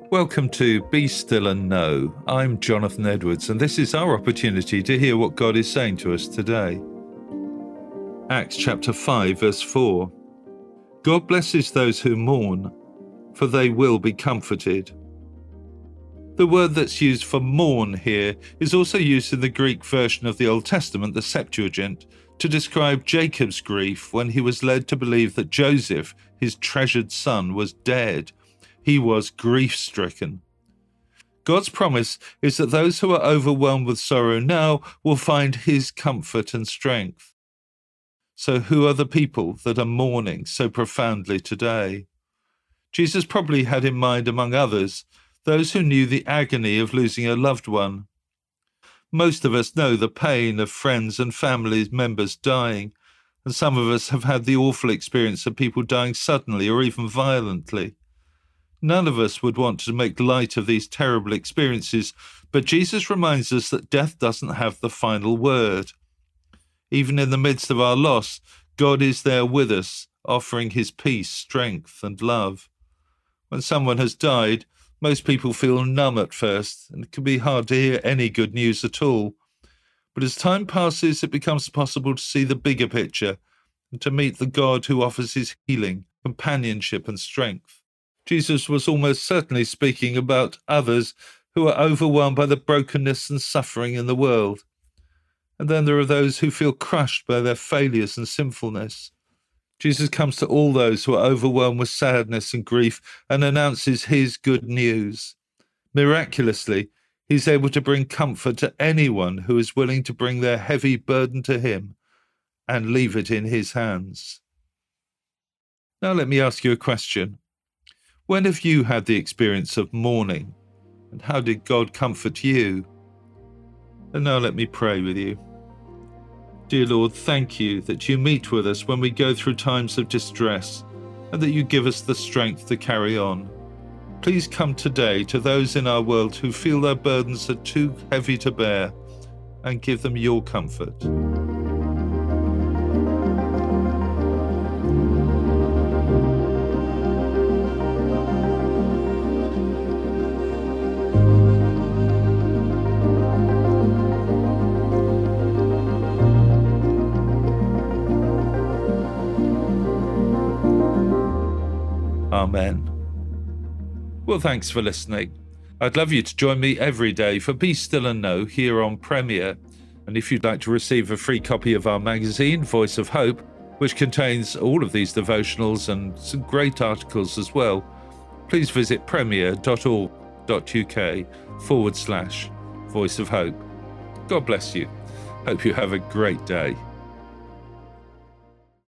Welcome to Be Still and Know. I'm Jonathan Edwards, and this is our opportunity to hear what God is saying to us today. Acts chapter 5, verse 4. God blesses those who mourn, for they will be comforted. The word that's used for mourn here is also used in the Greek version of the Old Testament, the Septuagint, to describe Jacob's grief when he was led to believe that Joseph, his treasured son, was dead. He was grief-stricken. God's promise is that those who are overwhelmed with sorrow now will find his comfort and strength. So who are the people that are mourning so profoundly today? Jesus probably had in mind, among others, those who knew the agony of losing a loved one. Most of us know the pain of friends and family members dying, and some of us have had the awful experience of people dying suddenly or even violently. None of us would want to make light of these terrible experiences, but Jesus reminds us that death doesn't have the final word. Even in the midst of our loss, God is there with us, offering his peace, strength, and love. When someone has died, most people feel numb at first, and it can be hard to hear any good news at all. But as time passes, it becomes possible to see the bigger picture and to meet the God who offers his healing, companionship, and strength. Jesus was almost certainly speaking about others who are overwhelmed by the brokenness and suffering in the world. And then there are those who feel crushed by their failures and sinfulness. Jesus comes to all those who are overwhelmed with sadness and grief and announces his good news. Miraculously, he's able to bring comfort to anyone who is willing to bring their heavy burden to him and leave it in his hands. Now let me ask you a question. When have you had the experience of mourning, and how did God comfort you? And now let me pray with you. Dear Lord, thank you that you meet with us when we go through times of distress, and that you give us the strength to carry on. Please come today to those in our world who feel their burdens are too heavy to bear, and give them your comfort. Amen. Well, thanks for listening. I'd love you to join me every day for Be Still and Know here on Premier. And if you'd like to receive a free copy of our magazine, Voice of Hope, which contains all of these devotionals and some great articles as well, please visit premier.org.uk/Voice of Hope. God bless you. Hope you have a great day.